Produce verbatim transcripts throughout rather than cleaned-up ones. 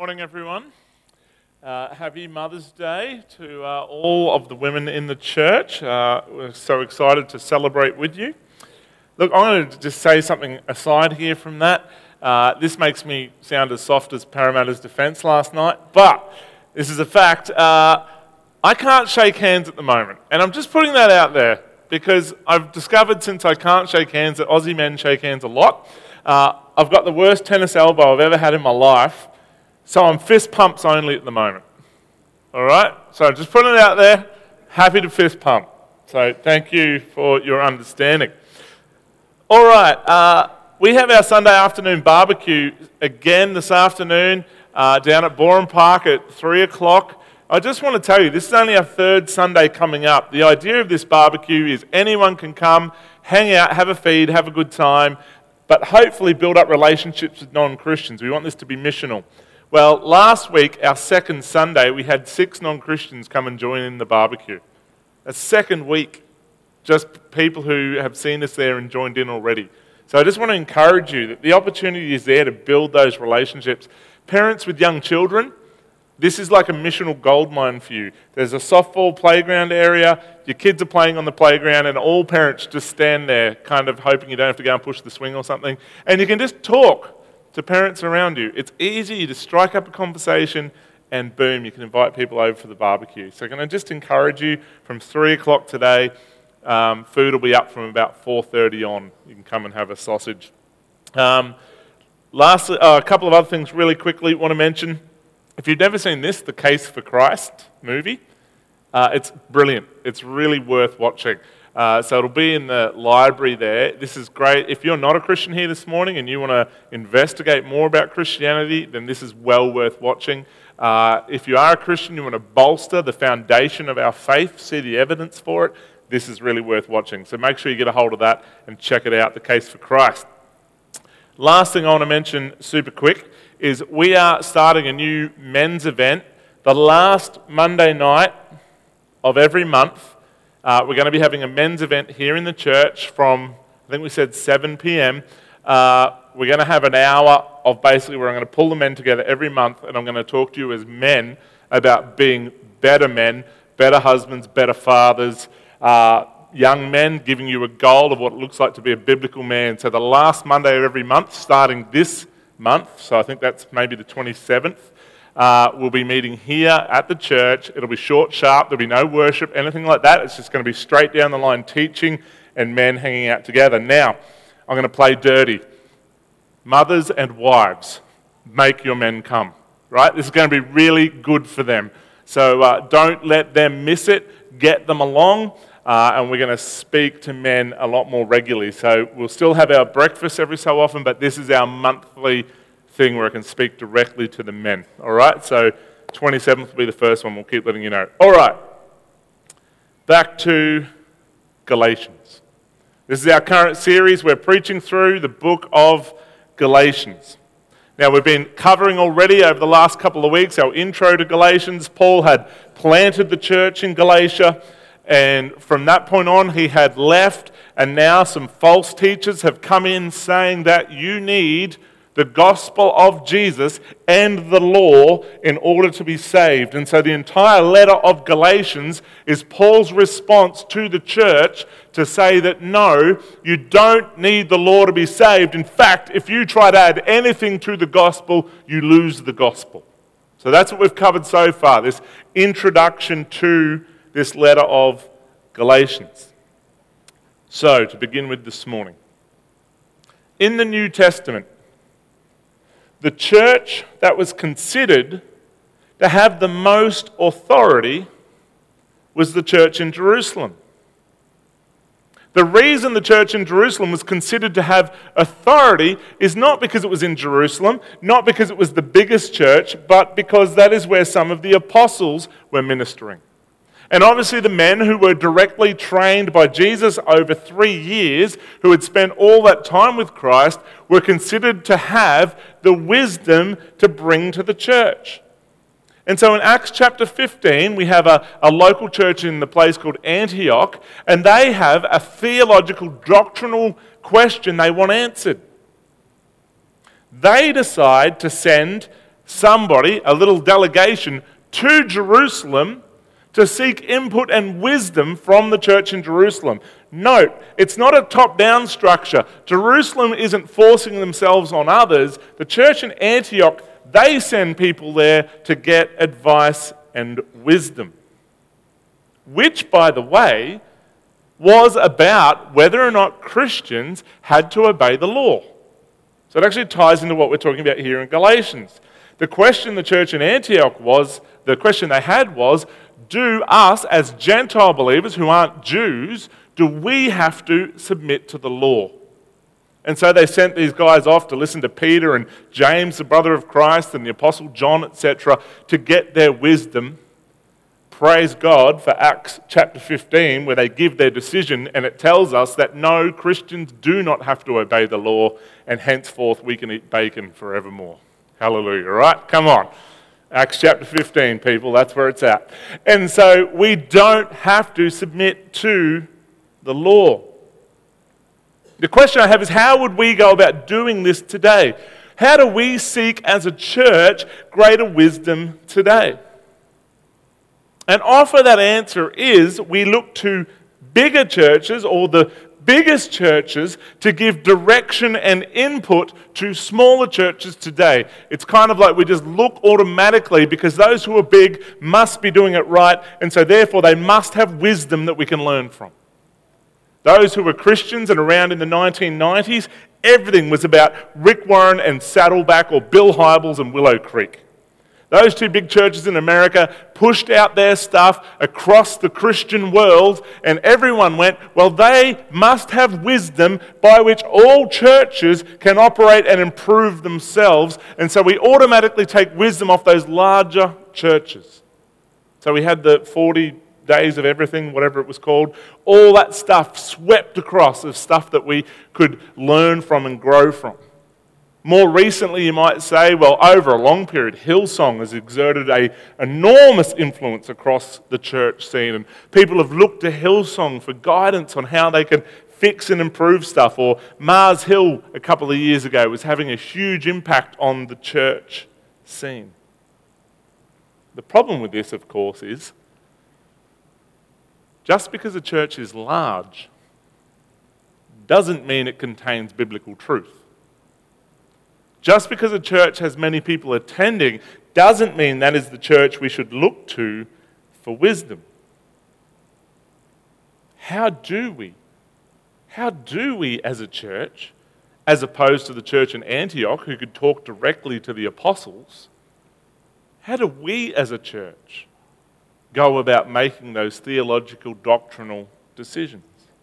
Morning, everyone. Uh, happy Mother's Day to uh, all of the women in the church. Uh, we're so excited to celebrate with you. Look, I'm going to just say something aside here from that. Uh, this makes me sound as soft as Parramatta's defence last night, but this is a fact. Uh, I can't shake hands at the moment, and I'm just putting that out there because I've discovered since I can't shake hands that Aussie men shake hands a lot. Uh, I've got the worst tennis elbow I've ever had in my life. So I'm fist pumps only at the moment. All right? So just putting it out there, happy to fist pump. So thank you for your understanding. All right, uh, we have our Sunday afternoon barbecue again this afternoon uh, down at Borum Park at three o'clock. I just want to tell you, this is only our third Sunday coming up. The idea of this barbecue is anyone can come, hang out, have a feed, have a good time, but hopefully build up relationships with non-Christians. We want this to be missional. Well, last week, our second Sunday, we had six non-Christians come and join in the barbecue. A second week, just people who have seen us there and joined in already. So I just want to encourage you that the opportunity is there to build those relationships. Parents with young children, this is like a missional goldmine for you. There's a softball playground area, your kids are playing on the playground, and all parents just stand there kind of hoping you don't have to go and push the swing or something. And you can just talk to parents around you. It's easy to strike up a conversation and boom, you can invite people over for the barbecue. So can I just encourage you from three o'clock today, um, food will be up from about four thirty on. You can come and have a sausage. Um, lastly, uh, a couple of other things really quickly want to mention. If you've never seen this, The Case for Christ movie, uh, it's brilliant. It's really worth watching. Uh, so it'll be in the library there. This is great. If you're not a Christian here this morning and you want to investigate more about Christianity, then this is well worth watching. Uh, if you are a Christian, you want to bolster the foundation of our faith, see the evidence for it, this is really worth watching. So make sure you get a hold of that and check it out, The Case for Christ. Last thing I want to mention super quick is we are starting a new men's event the last Monday night of every month. Uh, we're going to be having a men's event here in the church from, I think we said seven p.m. Uh, we're going to have an hour of basically where I'm going to pull the men together every month and I'm going to talk to you as men about being better men, better husbands, better fathers, uh, young men, giving you a goal of what it looks like to be a biblical man. So the last Monday of every month, starting this month, so I think that's maybe the twenty-seventh, Uh, we'll be meeting here at the church. It'll be short, sharp. There'll be no worship, anything like that. It's just going to be straight down the line teaching and men hanging out together. Now, I'm going to play dirty. Mothers and wives, make your men come. Right? This is going to be really good for them. So uh, don't let them miss it. Get them along. Uh, and we're going to speak to men a lot more regularly. So we'll still have our breakfast every so often, but this is our monthly thing where I can speak directly to the men. All right, so twenty-seventh will be the first one. We'll keep letting you know. All right, back to Galatians. This is our current series. We're preaching through the book of Galatians. Now, we've been covering already over the last couple of weeks our intro to Galatians. Paul had planted the church in Galatia, and from that point on, he had left, and now some false teachers have come in saying that you need the gospel of Jesus and the law in order to be saved. And so the entire letter of Galatians is Paul's response to the church to say that no, you don't need the law to be saved. In fact, if you try to add anything to the gospel, you lose the gospel. So that's what we've covered so far, this introduction to this letter of Galatians. So, to begin with this morning. In the New Testament, the church that was considered to have the most authority was the church in Jerusalem. The reason the church in Jerusalem was considered to have authority is not because it was in Jerusalem, not because it was the biggest church, but because that is where some of the apostles were ministering. And obviously the men who were directly trained by Jesus over three years, who had spent all that time with Christ, were considered to have the wisdom to bring to the church. And so in Acts chapter fifteen, we have a, a local church in the place called Antioch, and they have a theological, doctrinal question they want answered. They decide to send somebody, a little delegation, to Jerusalem to seek input and wisdom from the church in Jerusalem. Note, it's not a top-down structure. Jerusalem isn't forcing themselves on others. The church in Antioch, they send people there to get advice and wisdom. Which, by the way, was about whether or not Christians had to obey the law. So it actually ties into what we're talking about here in Galatians. The question the church in Antioch was, the question they had was, do us as Gentile believers who aren't Jews, do we have to submit to the law? And so they sent these guys off to listen to Peter and James, the brother of Christ, and the Apostle John, et cetera, to get their wisdom. Praise God for Acts chapter fifteen, where they give their decision, and it tells us that no, Christians do not have to obey the law, and henceforth we can eat bacon forevermore. Hallelujah, right? Come on. Acts chapter fifteen, people, that's where it's at. And so we don't have to submit to the law. The question I have is, how would we go about doing this today? How do we seek as a church greater wisdom today? And often that answer is we look to bigger churches or the biggest churches to give direction and input to smaller churches today. It's kind of like we just look automatically because those who are big must be doing it right, and so therefore they must have wisdom that we can learn from. Those who were Christians and around in the nineteen nineties, everything was about Rick Warren and Saddleback or Bill Hybels and Willow Creek. Those two big churches in America pushed out their stuff across the Christian world, and everyone went, well, they must have wisdom by which all churches can operate and improve themselves. And so we automatically take wisdom off those larger churches. So we had the forty days of everything, whatever it was called, all that stuff swept across of stuff that we could learn from and grow from. More recently, you might say, well, over a long period, Hillsong has exerted an enormous influence across the church scene, and people have looked to Hillsong for guidance on how they can fix and improve stuff. Or Mars Hill, a couple of years ago, was having a huge impact on the church scene. The problem with this, of course, is just because a church is large doesn't mean it contains biblical truth. Just because a church has many people attending doesn't mean that is the church we should look to for wisdom. How do we? How do we as a church, as opposed to the church in Antioch who could talk directly to the apostles, how do we as a church go about making those theological, doctrinal decisions?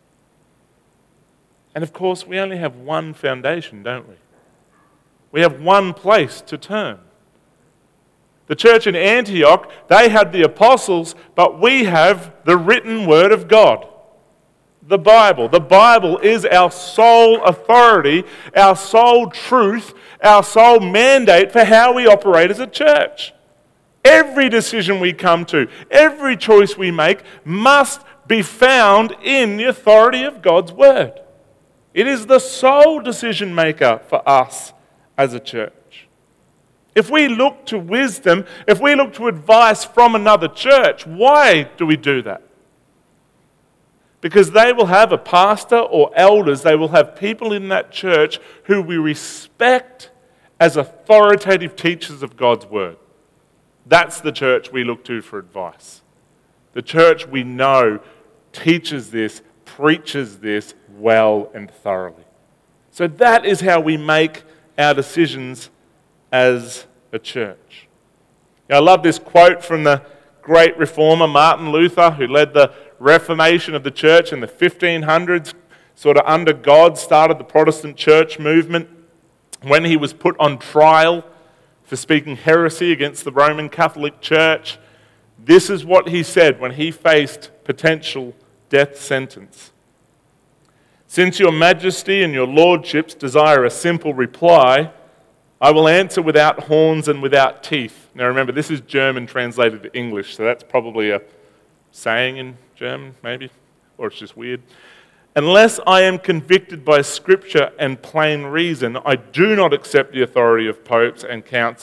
And of course, we only have one foundation, don't we? We have one place to turn. The church in Antioch, they had the apostles, but we have the written word of God, the Bible. The Bible is our sole authority, our sole truth, our sole mandate for how we operate as a church. Every decision we come to, every choice we make must be found in the authority of God's word. It is the sole decision maker for us as a church. If we look to wisdom, if we look to advice from another church, why do we do that? Because they will have a pastor or elders, they will have people in that church who we respect as authoritative teachers of God's word. That's the church we look to for advice. The church we know teaches this, preaches this well and thoroughly. So that is how we make our decisions as a church. Now, I love this quote from the great reformer Martin Luther, who led the Reformation of the church in the fifteen hundreds, sort of under God started the Protestant church movement. When he was put on trial for speaking heresy against the Roman Catholic Church, this is what he said when he faced potential death sentence. Since your majesty and your lordships desire a simple reply, I will answer without horns and without teeth. Now remember, this is German translated to English, so that's probably a saying in German, maybe, or it's just weird. Unless I am convicted by Scripture and plain reason, I do not accept the authority of popes and councils,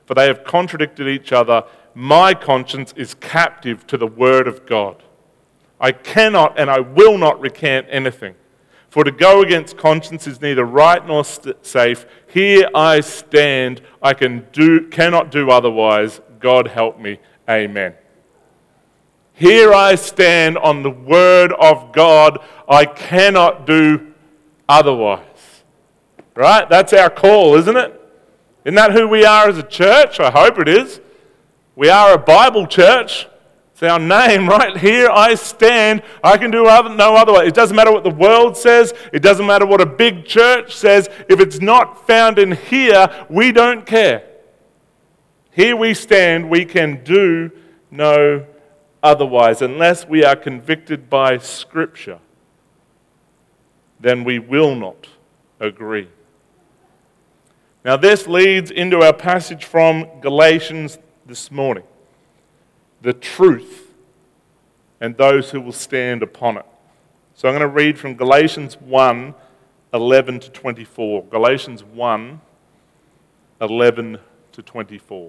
for they have contradicted each other. My conscience is captive to the word of God. I cannot and I will not recant anything. For to go against conscience is neither right nor st- safe. Here I stand. I can do, cannot do otherwise. God help me. Amen. Here I stand on the word of God. I cannot do otherwise. Right? That's our call, isn't it? Isn't that who we are as a church? I hope it is. We are a Bible church. It's our name, right? Here I stand. I can do other, no other way. It doesn't matter what the world says. It doesn't matter what a big church says. If it's not found in here, we don't care. Here we stand. We can do no otherwise. Unless we are convicted by Scripture, then we will not agree. Now this leads into our passage from Galatians this morning. The truth and those who will stand upon it. So I'm going to read from Galatians one, eleven to twenty-four. Galatians one, eleven to twenty-four.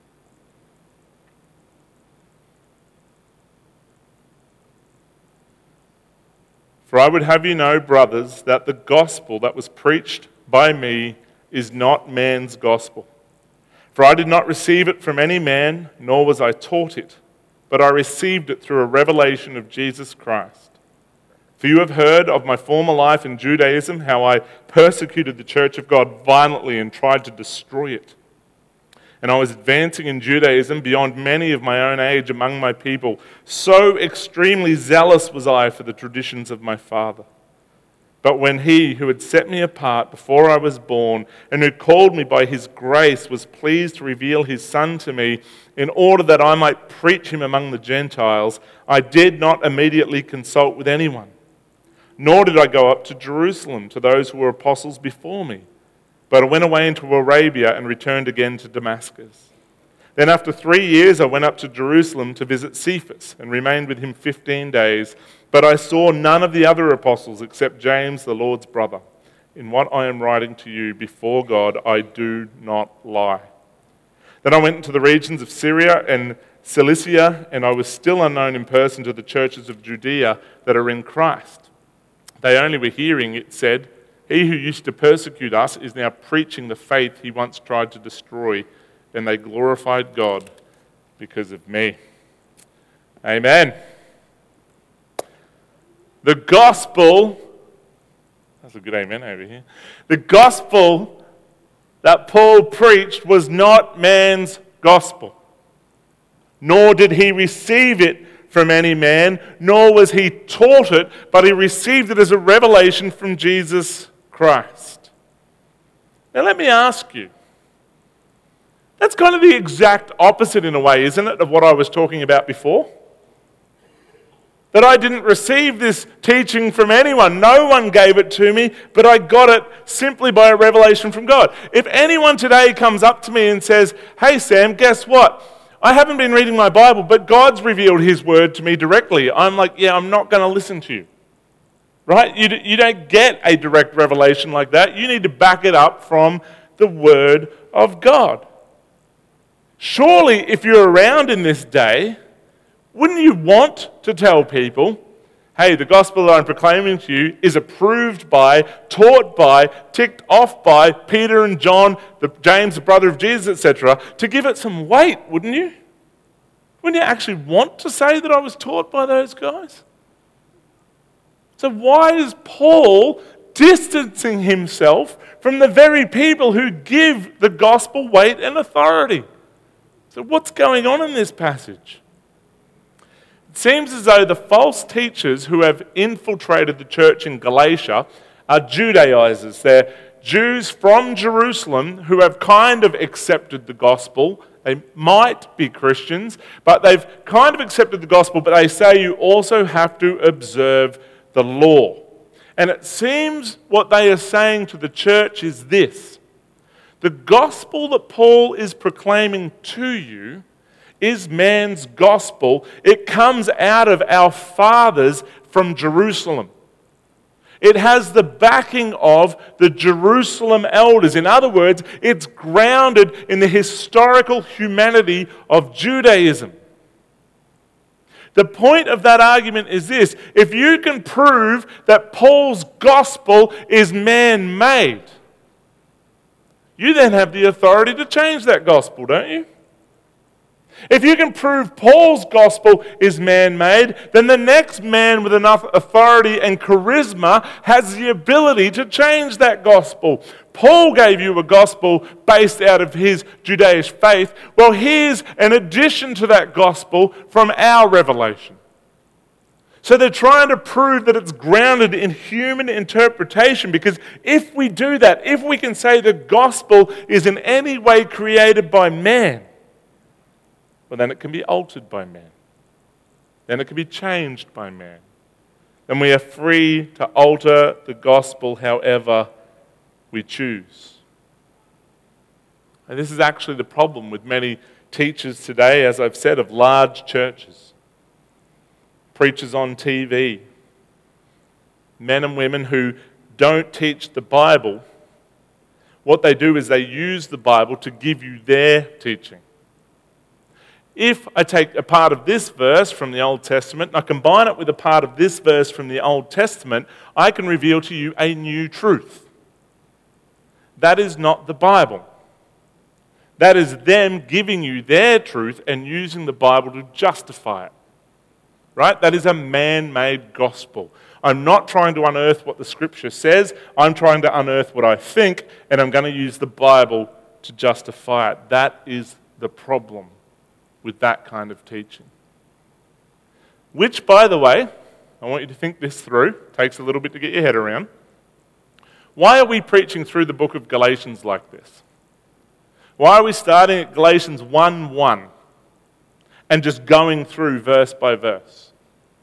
For I would have you know, brothers, that the gospel that was preached by me is not man's gospel. For I did not receive it from any man, nor was I taught it, but I received it through a revelation of Jesus Christ. For you have heard of my former life in Judaism, how I persecuted the church of God violently and tried to destroy it. And I was advancing in Judaism beyond many of my own age among my people. So extremely zealous was I for the traditions of my father. But when he who had set me apart before I was born and who called me by his grace was pleased to reveal his Son to me in order that I might preach him among the Gentiles, I did not immediately consult with anyone. Nor did I go up to Jerusalem to those who were apostles before me. But I went away into Arabia and returned again to Damascus. Then after three years I went up to Jerusalem to visit Cephas and remained with him fifteen days. But I saw none of the other apostles except James, the Lord's brother. In what I am writing to you before God, I do not lie. Then I went into the regions of Syria and Cilicia, and I was still unknown in person to the churches of Judea that are in Christ. They only were hearing it said, he who used to persecute us is now preaching the faith he once tried to destroy, and they glorified God because of me. Amen. The gospel, that's a good amen over here. The gospel that Paul preached was not man's gospel, nor did he receive it from any man, nor was he taught it, but he received it as a revelation from Jesus Christ. Now let me ask you, that's kind of the exact opposite in a way, isn't it, of what I was talking about before? That I didn't receive this teaching from anyone. No one gave it to me, but I got it simply by a revelation from God. If anyone today comes up to me and says, hey Sam, guess what? I haven't been reading my Bible, but God's revealed his word to me directly. I'm like, yeah, I'm not going to listen to you. Right? You, you don't get a direct revelation like that. You need to back it up from the word of God. Surely, if you're around in this day, wouldn't you want to tell people, hey, the gospel that I'm proclaiming to you is approved by, taught by, ticked off by Peter and John, the, James, the brother of Jesus, et cetera, to give it some weight, wouldn't you? Wouldn't you actually want to say that I was taught by those guys? So why is Paul distancing himself from the very people who give the gospel weight and authority? So what's going on in this passage? It seems as though the false teachers who have infiltrated the church in Galatia are Judaizers. They're Jews from Jerusalem who have kind of accepted the gospel. They might be Christians, but they've kind of accepted the gospel, but they say you also have to observe the law. And it seems what they are saying to the church is this: the gospel that Paul is proclaiming to you is man's gospel. It comes out of our fathers from Jerusalem. It has the backing of the Jerusalem elders. In other words, it's grounded in the historical humanity of Judaism. The point of that argument is this: if you can prove that Paul's gospel is man-made, you then have the authority to change that gospel, don't you? If you can prove Paul's gospel is man-made, then the next man with enough authority and charisma has the ability to change that gospel. Paul gave you a gospel based out of his Judaic faith. Well, here's an addition to that gospel from our revelation. So they're trying to prove that it's grounded in human interpretation, because if we do that, if we can say the gospel is in any way created by man, well, then it can be altered by man. Then it can be changed by man. And we are free to alter the gospel however we choose. And this is actually the problem with many teachers today, as I've said, of large churches. Preachers on T V. Men and women who don't teach the Bible. What they do is they use the Bible to give you their teaching. If I take a part of this verse from the Old Testament and I combine it with a part of this verse from the Old Testament, I can reveal to you a new truth. That is not the Bible. That is them giving you their truth and using the Bible to justify it. Right? That is a man-made gospel. I'm not trying to unearth what the Scripture says. I'm trying to unearth what I think, and I'm going to use the Bible to justify it. That is the problem with that kind of teaching. Which, by the way, I want you to think this through. Takes a little bit to get your head around. Why are we preaching through the book of Galatians like this? Why are we starting at Galatians one one and just going through verse by verse?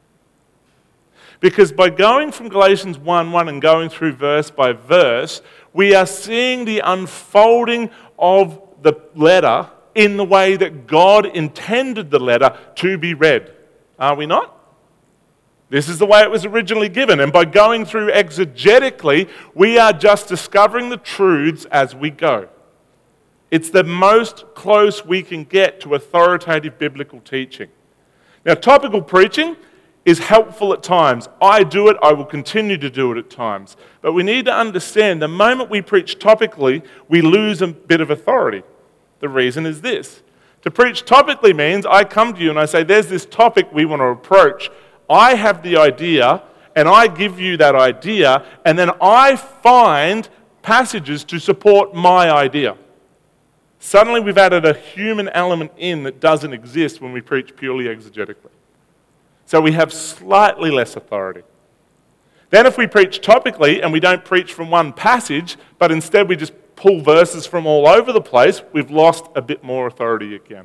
Because by going from Galatians one one and going through verse by verse, we are seeing the unfolding of the letter in the way that God intended the letter to be read. Are we not? This is the way it was originally given. And by going through exegetically, we are just discovering the truths as we go. It's the most close we can get to authoritative biblical teaching. Now, topical preaching is helpful at times. I do it, I will continue to do it at times. But we need to understand the moment we preach topically, we lose a bit of authority. The reason is this. To preach topically means I come to you and I say, there's this topic we want to approach. I have the idea, and I give you that idea, and then I find passages to support my idea. Suddenly we've added a human element in that doesn't exist when we preach purely exegetically. So we have slightly less authority. Then if we preach topically and we don't preach from one passage, but instead we just pull verses from all over the place, we've lost a bit more authority again.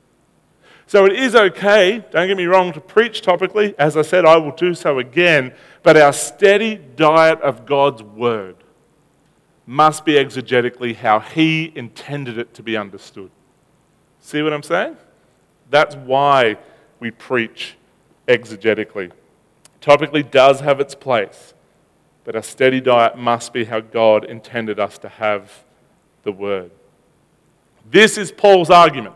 So it is okay, don't get me wrong, to preach topically. As I said, I will do so again. But our steady diet of God's word must be exegetically how He intended it to be understood. See what I'm saying? That's why we preach exegetically. Topically does have its place, but our steady diet must be how God intended us to have the word. This is Paul's argument.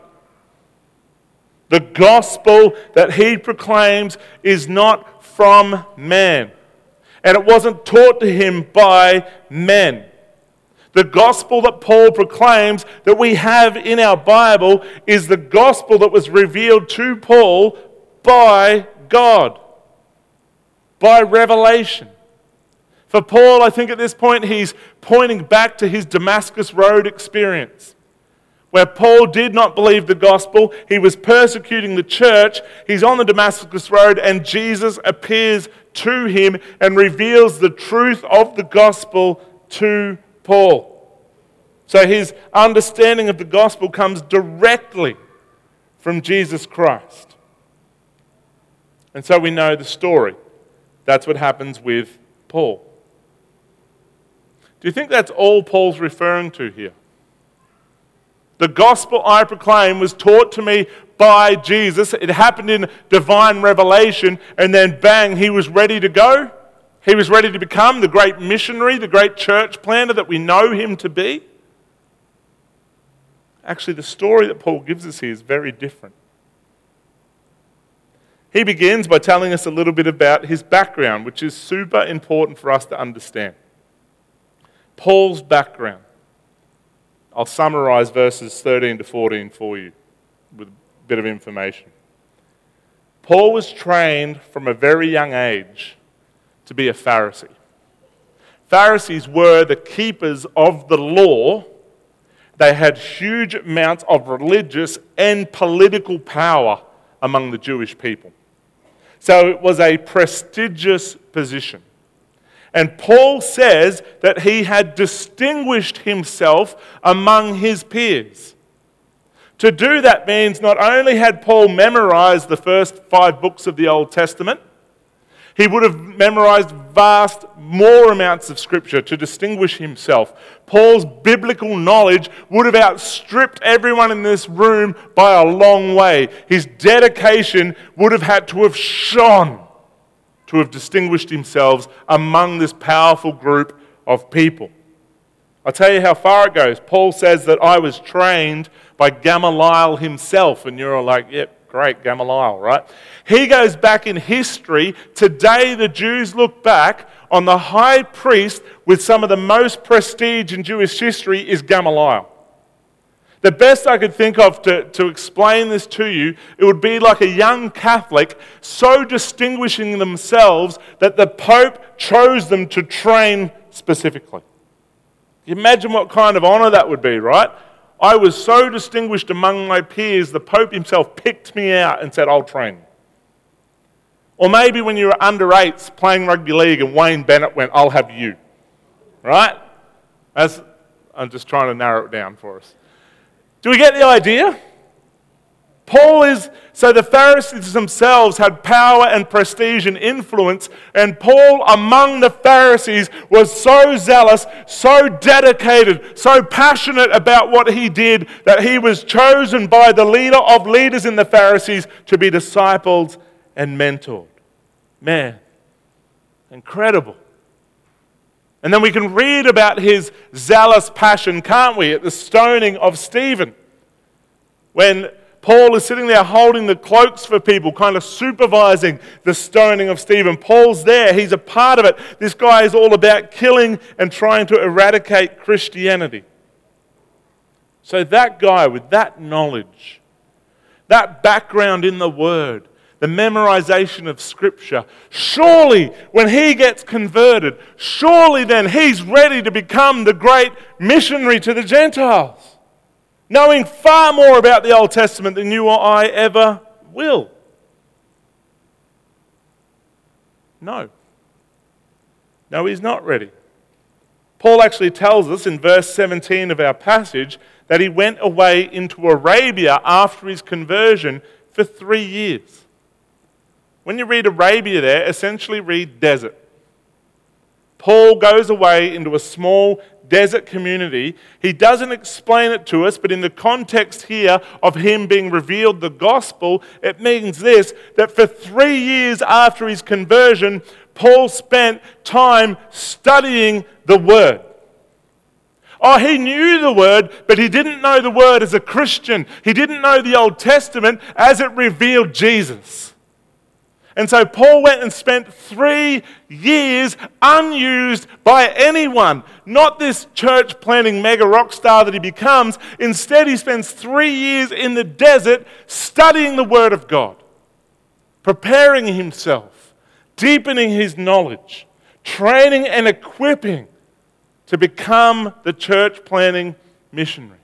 The gospel that he proclaims is not from man, and it wasn't taught to him by men. The gospel that Paul proclaims that we have in our Bible is the gospel that was revealed to Paul by God, by revelation. For Paul, I think at this point he's pointing back to his Damascus Road experience, where Paul did not believe the gospel. He was persecuting the church. He's on the Damascus Road, and Jesus appears to him and reveals the truth of the gospel to Paul. So his understanding of the gospel comes directly from Jesus Christ. And so we know the story. That's what happens with Paul. Do you think that's all Paul's referring to here? The gospel I proclaim was taught to me by Jesus. It happened in divine revelation, and then bang, he was ready to go? He was ready to become the great missionary, the great church planter that we know him to be. Actually, the story that Paul gives us here is very different. He begins by telling us a little bit about his background, which is super important for us to understand. Paul's background. I'll summarize verses thirteen to fourteen for you with a bit of information. Paul was trained from a very young age to be a Pharisee. Pharisees were the keepers of the law. They had huge amounts of religious and political power among the Jewish people. So it was a prestigious position. And Paul says that he had distinguished himself among his peers. To do that means not only had Paul memorized the first five books of the Old Testament, he would have memorized vast, more amounts of Scripture to distinguish himself. Paul's biblical knowledge would have outstripped everyone in this room by a long way. His dedication would have had to have shone to have distinguished himself among this powerful group of people. I'll tell you how far it goes. Paul says that I was trained by Gamaliel himself, and you're all like, yep, great, Gamaliel, right? He goes back in history. Today, the Jews look back on the high priest with some of the most prestige in Jewish history is Gamaliel. The best I could think of to, to explain this to you, it would be like a young Catholic so distinguishing themselves that the Pope chose them to train specifically. You imagine what kind of honour that would be, right? I was so distinguished among my peers, the Pope himself picked me out and said, I'll train you. Or maybe when you were under eights playing rugby league and Wayne Bennett went, I'll have you. Right? That's, I'm just trying to narrow it down for us. Do we get the idea? Paul is, so the Pharisees themselves had power and prestige and influence, and Paul among the Pharisees was so zealous, so dedicated, so passionate about what he did that he was chosen by the leader of leaders in the Pharisees to be discipled and mentored. Man, incredible. And then we can read about his zealous passion, can't we, at the stoning of Stephen. When Paul is sitting there holding the cloaks for people, kind of supervising the stoning of Stephen. Paul's there, he's a part of it. This guy is all about killing and trying to eradicate Christianity. So that guy with that knowledge, that background in the Word, the memorization of Scripture, surely when he gets converted, surely then he's ready to become the great missionary to the Gentiles, knowing far more about the Old Testament than you or I ever will. No. No, he's not ready. Paul actually tells us in verse seventeen of our passage that he went away into Arabia after his conversion for three years. When you read Arabia there, essentially read desert. Paul goes away into a small desert community. He doesn't explain it to us, but in the context here of him being revealed the gospel, it means this, that for three years after his conversion, Paul spent time studying the Word. Oh, he knew the Word, but he didn't know the Word as a Christian. He didn't know the Old Testament as it revealed Jesus. And so Paul went and spent three years unused by anyone. Not this church planting mega rock star that he becomes. Instead, he spends three years in the desert studying the Word of God, preparing himself, deepening his knowledge, training and equipping to become the church planting missionary.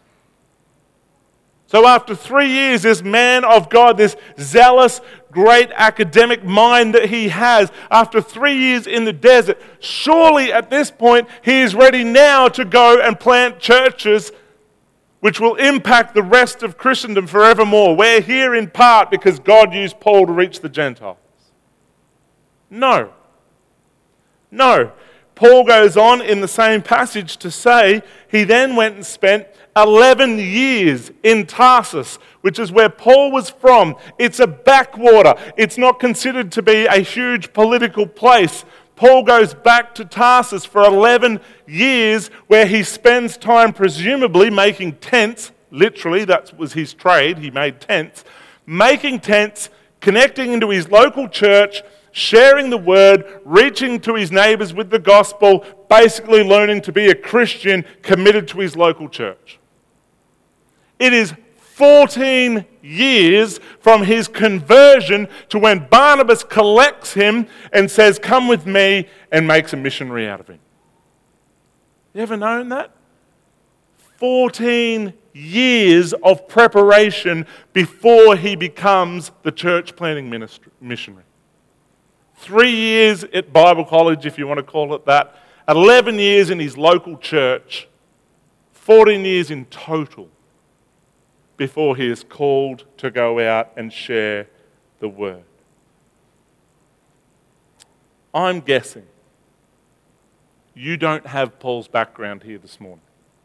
So after three years, this man of God, this zealous, great academic mind that he has, after three years in the desert, surely at this point, he is ready now to go and plant churches which will impact the rest of Christendom forevermore. We're here in part because God used Paul to reach the Gentiles. No. No. Paul goes on in the same passage to say he then went and spent eleven years in Tarsus, which is where Paul was from. It's a backwater. It's not considered to be a huge political place. Paul goes back to Tarsus for eleven years where he spends time presumably making tents. Literally, that was his trade. He made tents. Making tents, connecting into his local church, sharing the word, reaching to his neighbours with the gospel, basically learning to be a Christian committed to his local church. It is fourteen years from his conversion to when Barnabas collects him and says, "Come with me," and makes a missionary out of him. You ever known that? fourteen years of preparation before he becomes the church planting ministry, missionary. Three years at Bible college, if you want to call it that. eleven years in his local church. fourteen years in total before he is called to go out and share the word. I'm guessing you don't have Paul's background here this morning.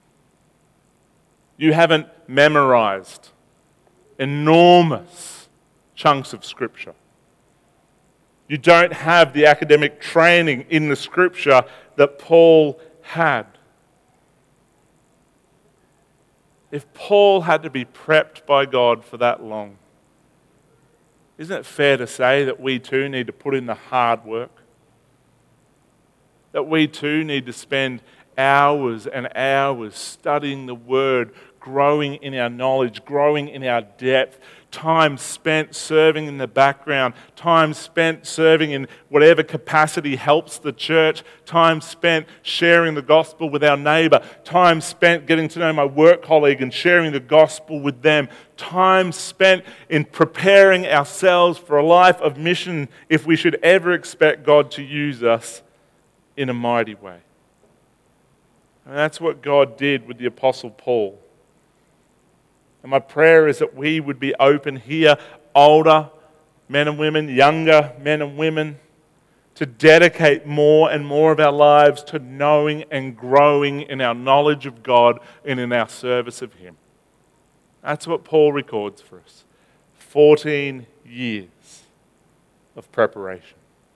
You haven't memorized enormous chunks of Scripture. You don't have the academic training in the Scripture that Paul had. If Paul had to be prepped by God for that long, isn't it fair to say that we too need to put in the hard work? That we too need to spend hours and hours studying the Word, growing in our knowledge, growing in our depth, time spent serving in the background, time spent serving in whatever capacity helps the church, time spent sharing the gospel with our neighbour, time spent getting to know my work colleague and sharing the gospel with them, time spent in preparing ourselves for a life of mission if we should ever expect God to use us in a mighty way. And that's what God did with the Apostle Paul. And my prayer is that we would be open here, older men and women, younger men and women, to dedicate more and more of our lives to knowing and growing in our knowledge of God and in our service of Him. That's what Paul records for us. fourteen years of preparation.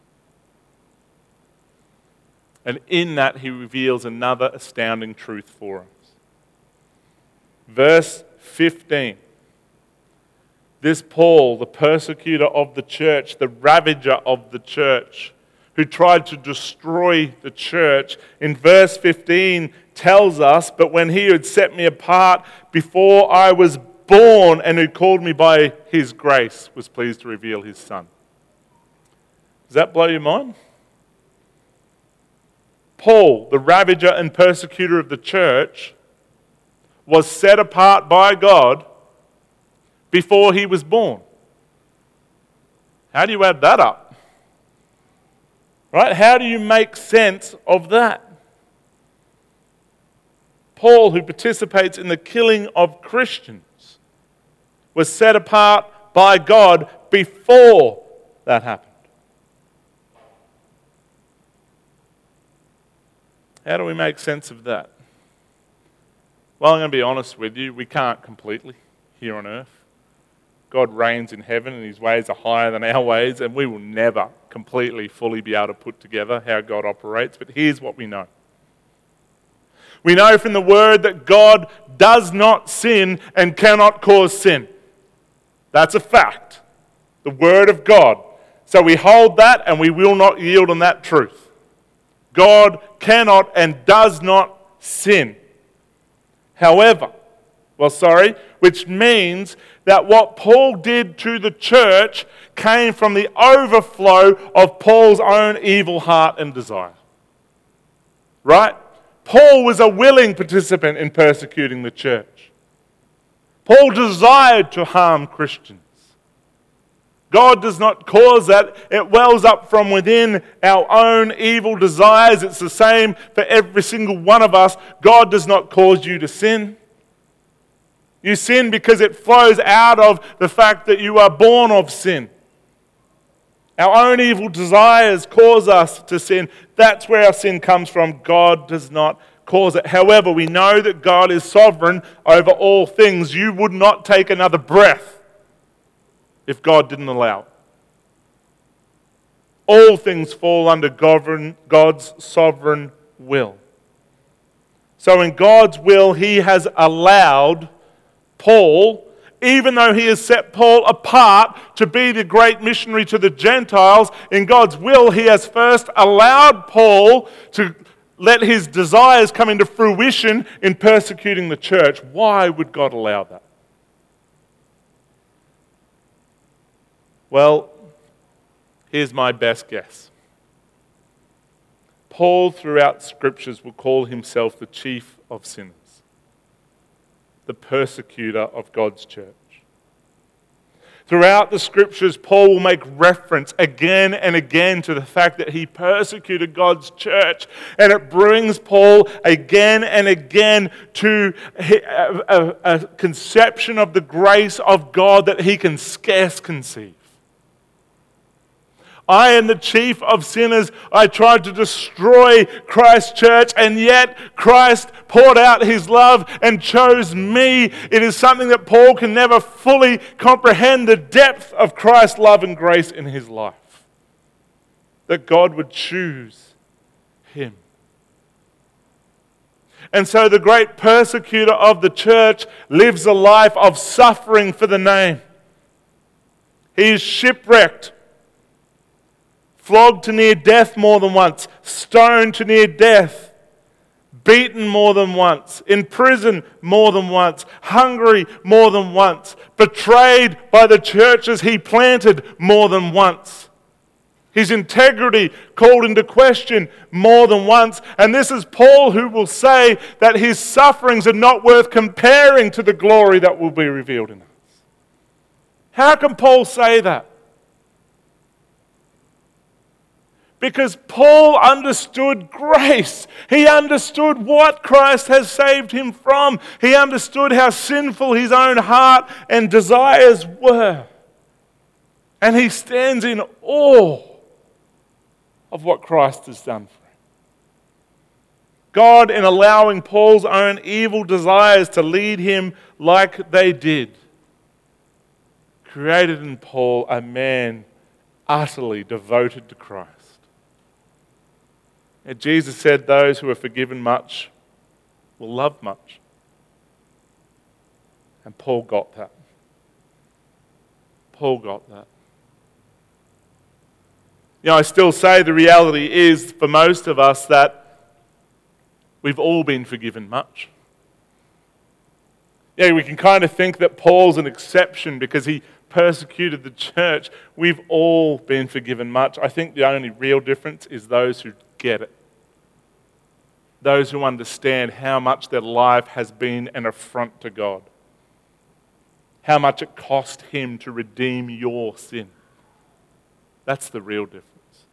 And in that, he reveals another astounding truth for us. Verse fifteen. This Paul, the persecutor of the church, the ravager of the church, who tried to destroy the church, in verse fifteen tells us, "But when he had set me apart before I was born, and who called me by his grace, was pleased to reveal his Son." Does that blow your mind? Paul, the ravager and persecutor of the church, was set apart by God before he was born. How do you add that up? Right? How do you make sense of that? Paul, who participates in the killing of Christians, was set apart by God before that happened. How do we make sense of that? Well, I'm going to be honest with you, we can't completely here on earth. God reigns in heaven and his ways are higher than our ways, and we will never completely, fully be able to put together how God operates. But here's what we know. We know from the Word that God does not sin and cannot cause sin. That's a fact. The Word of God. So we hold that and we will not yield on that truth. God cannot and does not sin. However, well, sorry, which means that what Paul did to the church came from the overflow of Paul's own evil heart and desire. Right? Paul was a willing participant in persecuting the church. Paul desired to harm Christians. God does not cause that. It wells up from within our own evil desires. It's the same for every single one of us. God does not cause you to sin. You sin because it flows out of the fact that you are born of sin. Our own evil desires cause us to sin. That's where our sin comes from. God does not cause it. However, we know that God is sovereign over all things. You would not take another breath if God didn't allow it. All things fall under govern, God's sovereign will. So in God's will, he has allowed Paul, even though he has set Paul apart to be the great missionary to the Gentiles, in God's will, he has first allowed Paul to let his desires come into fruition in persecuting the church. Why would God allow that? Well, here's my best guess. Paul, throughout Scriptures, will call himself the chief of sinners, the persecutor of God's church. Throughout the Scriptures, Paul will make reference again and again to the fact that he persecuted God's church, and it brings Paul again and again to a, a, a conception of the grace of God that he can scarce conceive. I am the chief of sinners. I tried to destroy Christ's church, and yet Christ poured out his love and chose me. It is something that Paul can never fully comprehend, the depth of Christ's love and grace in his life. That God would choose him. And so the great persecutor of the church lives a life of suffering for the name. He is shipwrecked, flogged to near death more than once, stoned to near death, beaten more than once, in prison more than once, hungry more than once, betrayed by the churches he planted more than once. His integrity called into question more than once. And this is Paul who will say that his sufferings are not worth comparing to the glory that will be revealed in us. How can Paul say that? Because Paul understood grace. He understood what Christ has saved him from. He understood how sinful his own heart and desires were. And he stands in awe of what Christ has done for him. God, in allowing Paul's own evil desires to lead him like they did, created in Paul a man utterly devoted to Christ. And Jesus said those who are forgiven much will love much. And Paul got that. Paul got that. You know, I still say the reality is for most of us that we've all been forgiven much. Yeah, we can kind of think that Paul's an exception because he persecuted the church. We've all been forgiven much. I think the only real difference is those who get it. Those who understand how much their life has been an affront to God. How much it cost him to redeem your sin. That's the real difference.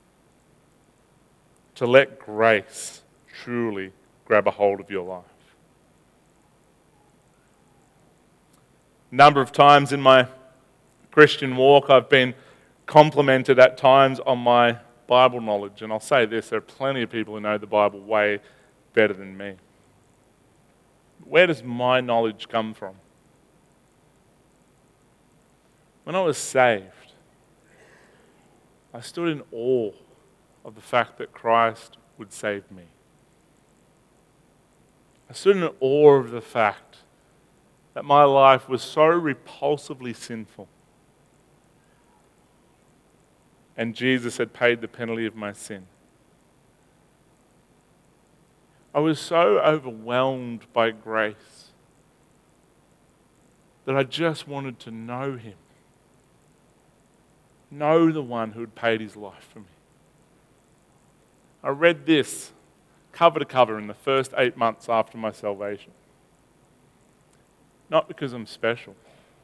To let grace truly grab a hold of your life. A number of times in my Christian walk, I've been complimented at times on my Bible knowledge. And I'll say this, there are plenty of people who know the Bible way better than me. Where does my knowledge come from? When I was saved, I stood in awe of the fact that Christ would save me. I stood in awe of the fact that my life was so repulsively sinful. And Jesus had paid the penalty of my sin. I was so overwhelmed by grace that I just wanted to know him. Know the one who had paid his life for me. I read this cover to cover in the first eight months after my salvation. Not because I'm special.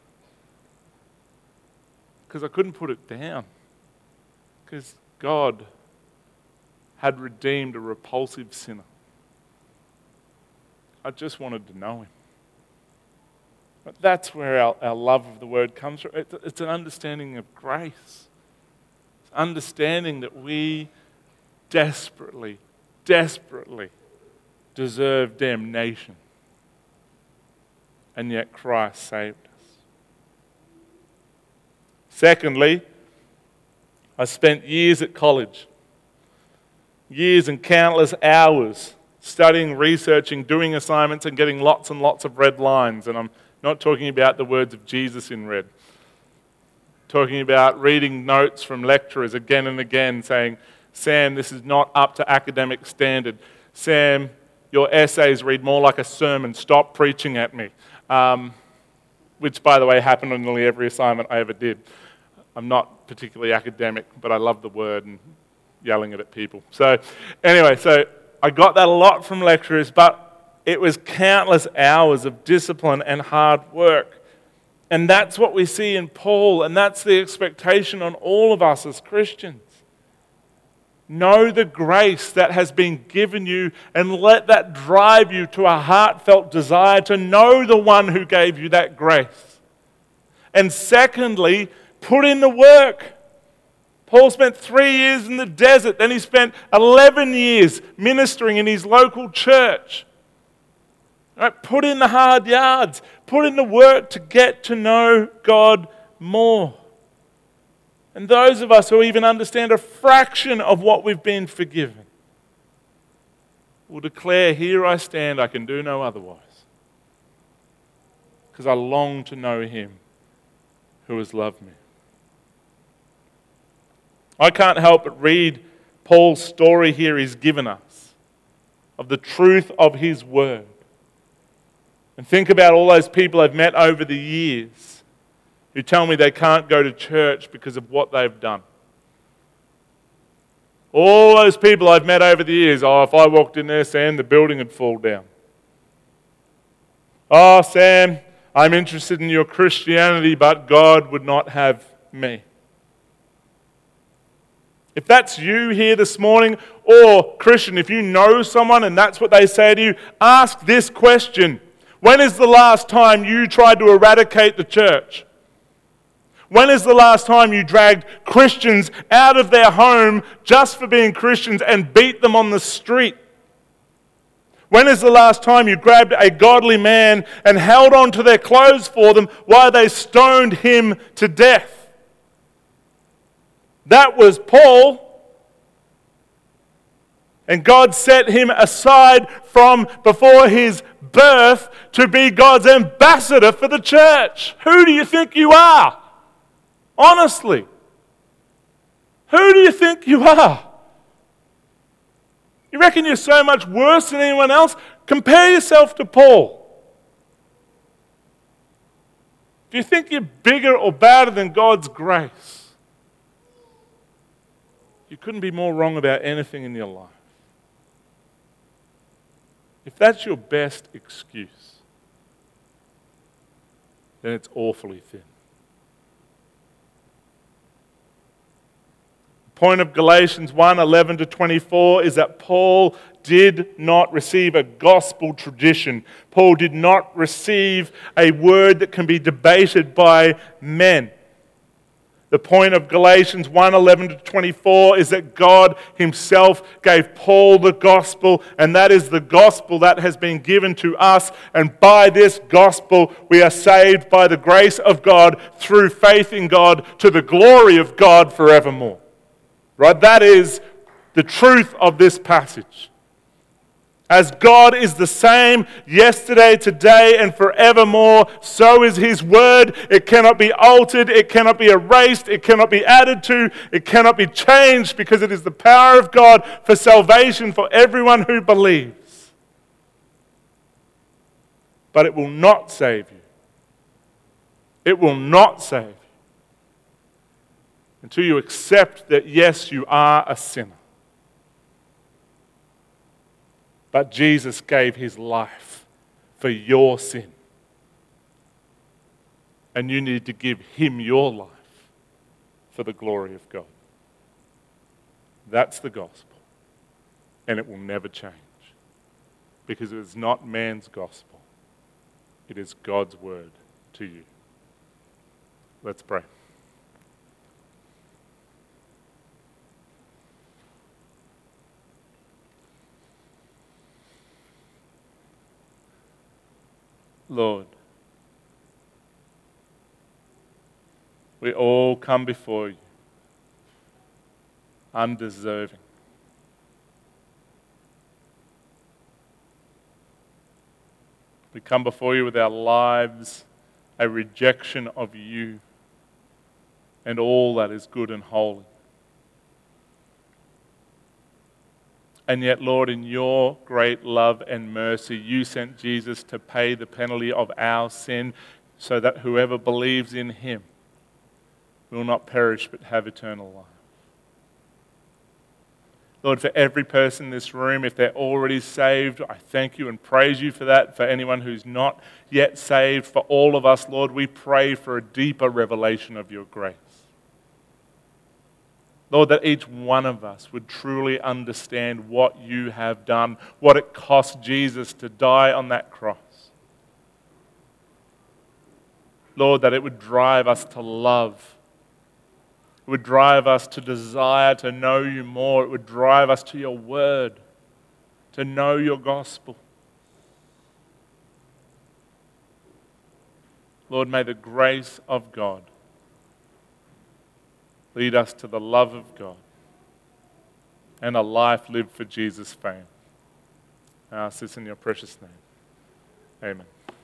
Because I couldn't put it down. Because God had redeemed a repulsive sinner. I just wanted to know him. But that's where our, our love of the word comes from. It, it's an understanding of grace. It's understanding that we desperately, desperately deserve damnation. And yet Christ saved us. Secondly, I spent years at college, years and countless hours studying, researching, doing assignments, and getting lots and lots of red lines. And I'm not talking about the words of Jesus in red. Talking about reading notes from lecturers again and again saying, Sam, this is not up to academic standard. Sam, your essays read more like a sermon. Stop preaching at me. Um, which, by the way, happened on nearly every assignment I ever did. I'm not particularly academic, but I love the word and yelling it at people. So anyway, so I got that a lot from lecturers, but it was countless hours of discipline and hard work. And that's what we see in Paul, and that's the expectation on all of us as Christians. Know the grace that has been given you and let that drive you to a heartfelt desire to know the one who gave you that grace. And secondly, put in the work. Paul spent three years in the desert, then he spent eleven years ministering in his local church. Right? Put in the hard yards. Put in the work to get to know God more. And those of us who even understand a fraction of what we've been forgiven will declare, here I stand, I can do no otherwise. Because I long to know him who has loved me. I can't help but read Paul's story here he's given us of the truth of his word. And think about all those people I've met over the years who tell me they can't go to church because of what they've done. All those people I've met over the years, oh, if I walked in there, Sam, the building would fall down. Oh, Sam, I'm interested in your Christianity, but God would not have me. If that's you here this morning, or Christian, if you know someone and that's what they say to you, ask this question. When is the last time you tried to eradicate the church? When is the last time you dragged Christians out of their home just for being Christians and beat them on the street? When is the last time you grabbed a godly man and held on to their clothes for them while they stoned him to death? That was Paul. And God set him aside from before his birth to be God's ambassador for the church. Who do you think you are? Honestly. Who do you think you are? You reckon you're so much worse than anyone else? Compare yourself to Paul. Do you think you're bigger or badder than God's grace? You couldn't be more wrong about anything in your life. If that's your best excuse, then it's awfully thin. The point of Galatians one, eleven to twenty-four is that Paul did not receive a gospel tradition. Paul did not receive a word that can be debated by men. The point of Galatians one, eleven to twenty-four is that God himself gave Paul the gospel, and that is the gospel that has been given to us. And by this gospel, we are saved by the grace of God through faith in God to the glory of God forevermore. Right? That is the truth of this passage. As God is the same yesterday, today, and forevermore, so is his word. It cannot be altered, it cannot be erased, it cannot be added to, it cannot be changed, because it is the power of God for salvation for everyone who believes. But it will not save you. It will not save you until you accept that, yes, you are a sinner. But Jesus gave his life for your sin. And you need to give him your life for the glory of God. That's the gospel. And it will never change. Because it is not man's gospel. It is God's word to you. Let's pray. Lord, we all come before you undeserving. We come before you with our lives a rejection of you and all that is good and holy. And yet, Lord, in your great love and mercy, you sent Jesus to pay the penalty of our sin so that whoever believes in him will not perish but have eternal life. Lord, for every person in this room, if they're already saved, I thank you and praise you for that. For anyone who's not yet saved, for all of us, Lord, we pray for a deeper revelation of your grace. Lord, that each one of us would truly understand what you have done, what it cost Jesus to die on that cross. Lord, that it would drive us to love. It would drive us to desire to know you more. It would drive us to your word, to know your gospel. Lord, may the grace of God lead us to the love of God and a life lived for Jesus' fame. I ask this in your precious name. Amen.